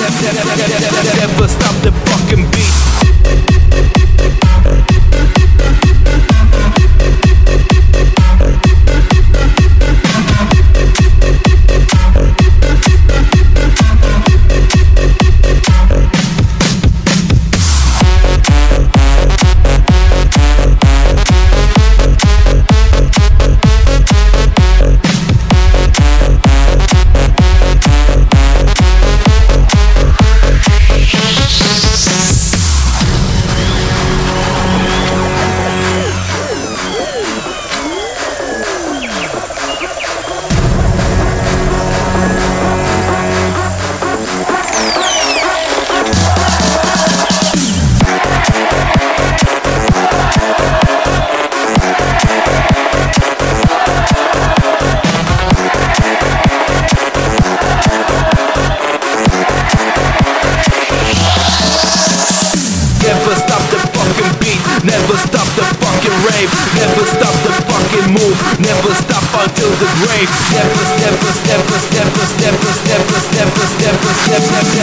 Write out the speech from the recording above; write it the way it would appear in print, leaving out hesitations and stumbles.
Never stop the fucking beat. Never stop the fucking rave. Never stop the fucking move. Never stop until the grave. Never